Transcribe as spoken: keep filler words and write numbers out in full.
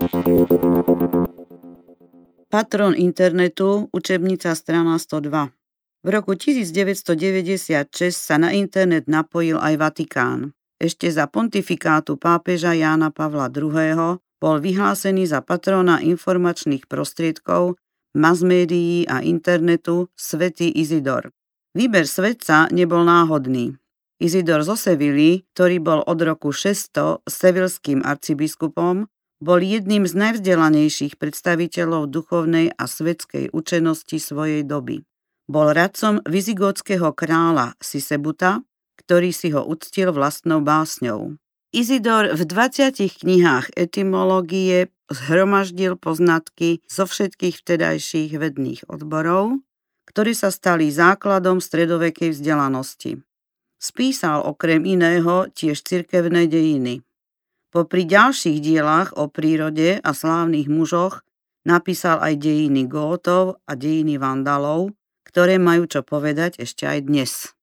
Patron internetu, učebnica strana sto dva. V roku tisícdeväťstodeväťdesiatšesť sa na internet napojil aj Vatikán. Ešte za pontifikátu pápeža Jána Pavla druhého. Bol vyhlásený za patróna informačných prostriedkov, masmédií a internetu svätý Izidor. Výber svätca nebol náhodný. Izidor zo Sevilly, ktorý bol od roku šesťsto sevilským arcibiskupom, bol jedným z najvzdelanejších predstaviteľov duchovnej a svetskej učenosti svojej doby. Bol radcom vizigótskeho kráľa Sisebuta, ktorý si ho uctil vlastnou básňou. Izidor v dvadsiatich knihách etymológie zhromaždil poznatky zo všetkých vtedajších vedných odborov, ktorí sa stali základom stredovekej vzdelanosti. Spísal okrem iného tiež cirkevné dejiny. Popri ďalších dielách o prírode a slávnych mužoch napísal aj dejiny Gótov a dejiny Vandalov, ktoré majú čo povedať ešte aj dnes.